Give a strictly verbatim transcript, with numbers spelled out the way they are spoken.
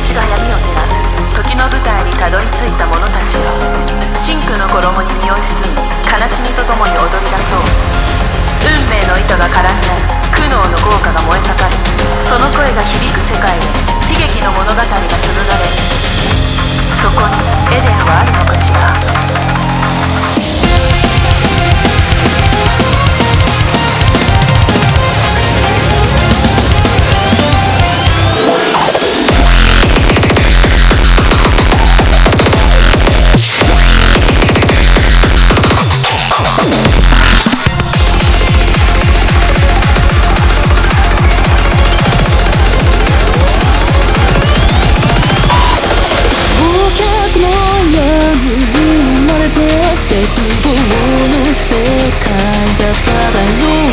星が闇を照らす時の舞台にたどり着いた者たちよ、真紅の衣に身を包み悲しみとともに踊り出そう。運命の糸が絡み合い苦悩の豪華が燃え盛る。その声が響く世界で悲劇の物語が紡がれる。そこにエデンはあるのかしら。 絶望の世界が漂う